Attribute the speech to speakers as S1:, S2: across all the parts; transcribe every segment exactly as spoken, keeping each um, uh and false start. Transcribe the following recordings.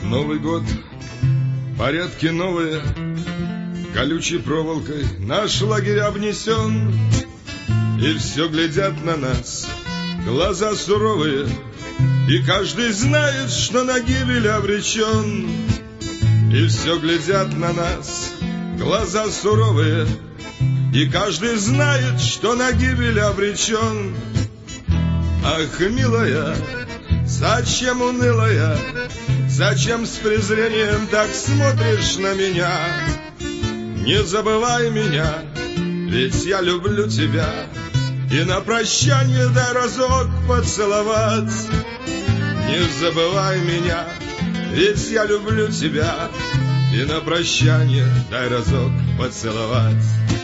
S1: Новый год, порядки новые, колючей проволокой наш лагерь обнесен. И все глядят на нас, глаза суровые, и каждый знает, что на гибель обречен. И все глядят на нас, глаза суровые, и каждый знает, что на гибель обречен. Ах, милая, зачем унылая, зачем с презрением так смотришь на меня? Не забывай меня, ведь я люблю тебя, и на прощание дай разок поцеловать. Не забывай меня, ведь я люблю тебя, и на прощание дай разок поцеловать.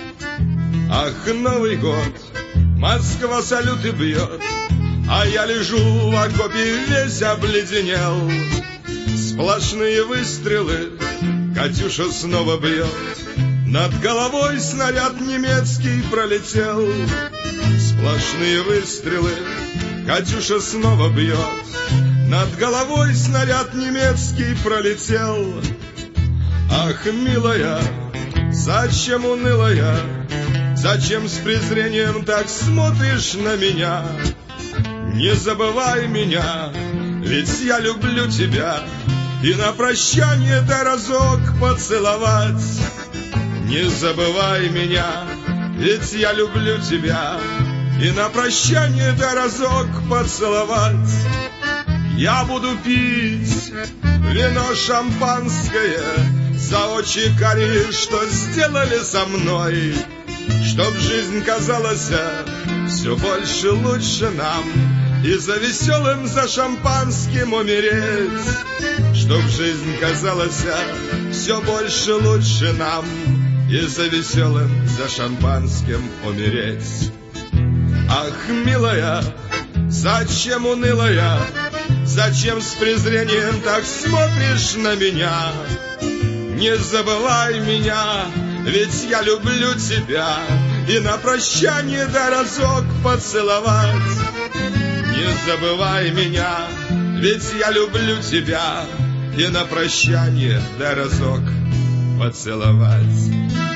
S1: Ах, Новый год, Москва салюты бьет, а я лежу в окопе весь обледенел. Сплошные выстрелы, Катюша снова бьет, над головой снаряд немецкий пролетел. Сплошные выстрелы, Катюша снова бьет, над головой снаряд немецкий пролетел. Ах, милая, зачем унылая, зачем с презрением так смотришь на меня? Не забывай меня, ведь я люблю тебя, и на прощание дай разок поцеловать. Не забывай меня, ведь я люблю тебя, и на прощание дай разок поцеловать. Я буду пить вино шампанское за очи карие, что сделали со мной, чтоб жизнь казалась все больше лучше нам, и за веселым, за шампанским умереть. Чтоб жизнь казалась все больше лучше нам, и за веселым, за шампанским умереть. Ах, милая, зачем унылая, зачем с презрением так смотришь на меня? Не забывай меня, ведь я люблю тебя, и на прощание дай разок поцеловать. Не забывай меня, ведь я люблю тебя, и на прощание дай разок поцеловать.